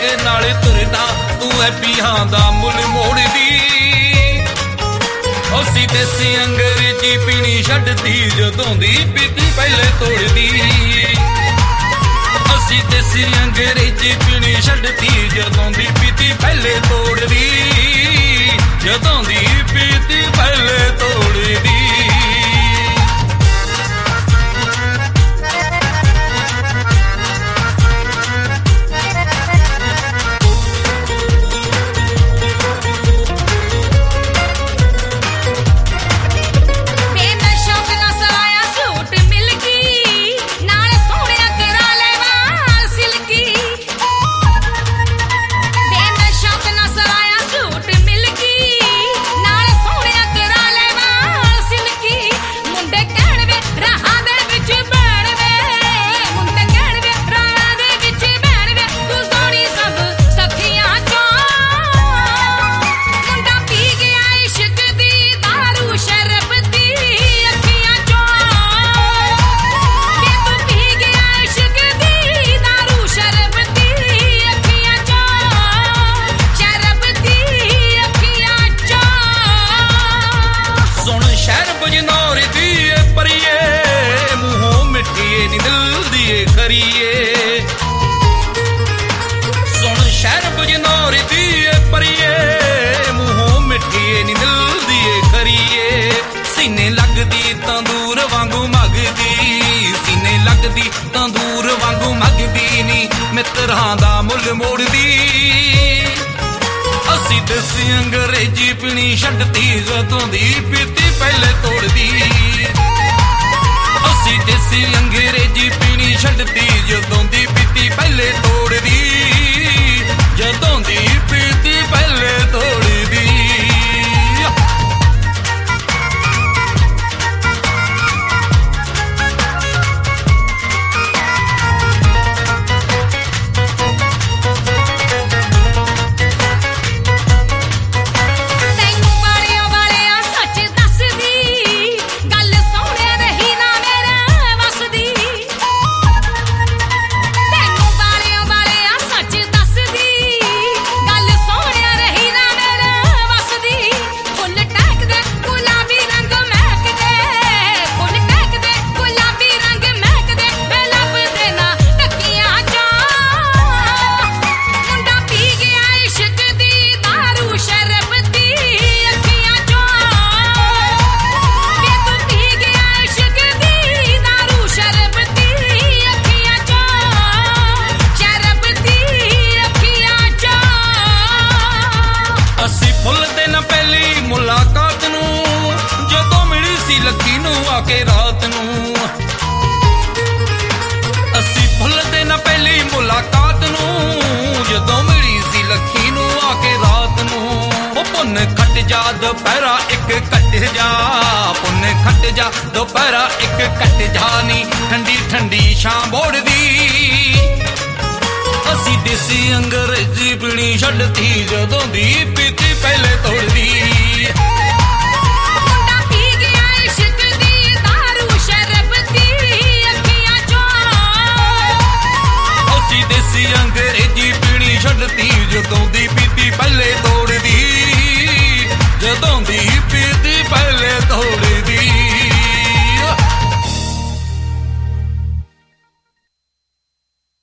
नाले तुरदा तू है पीहां दा मुल मोड़दी। असी देसी अंग्रेजी पीनी छड्डदी जदों दी पीती पहले तोड़दी। असी देसी अंग्रेजी पीनी छड्डदी जदों दी पीती पहले तोड़दी। जदों दी पीती पहले तोड़दी। सीने लगदी तंदूर वांगू मगदी, सीने लगदी तंदूर वांगू मगदी नी मित्रां दा मुल मोड़दी। असी देसी अंग्रेजी पीनी छड्डदी जदों दी पीती पहले तोड़दी। असी देसी अंग्रेजी पीनी छड्डदी जदों दी पीती पहले तोड़दी। जदों दी पीती पहले तोड़दी। लकी नू आके रात नू असी भुलदे ना पहली मुलाकात नू जदों मिली सी लकी नू आके रात नू। ओ पुन खट जा दोपहरा एक कट जा, पुन खट जा दोपहरा एक कट जा नी ठंडी ठंडी शाम बोड़दी। असी देसी अंग्रेजी पीनी छड्डदी जदों दी पीती पहले तोड़दी। अंग्रेजी पीनी छड्डदी जदों दी